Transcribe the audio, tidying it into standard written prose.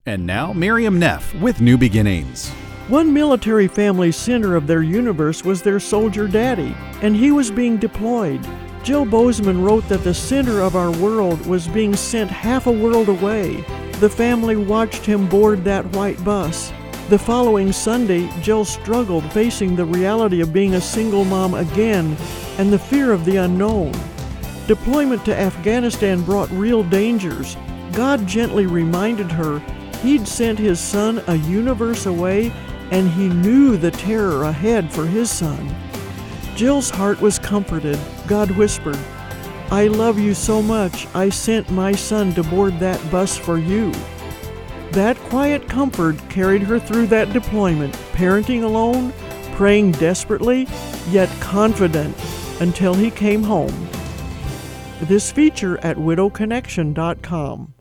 And now, Miriam Neff with New Beginnings. One military family's center of their universe was their soldier daddy, and he was being deployed. Jill Bozeman wrote that the center of our world was being sent half a world away. The family watched him board that white bus. The following Sunday, Jill struggled facing the reality of being a single mom again and the fear of the unknown. Deployment to Afghanistan brought real dangers. God gently reminded her He'd sent his son a universe away, and he knew the terror ahead for his son. Jill's heart was comforted. God whispered, "I love you so much, I sent my son to board that bus for you." That quiet comfort carried her through that deployment, parenting alone, praying desperately, yet confident, until he came home. This feature at widowconnection.com.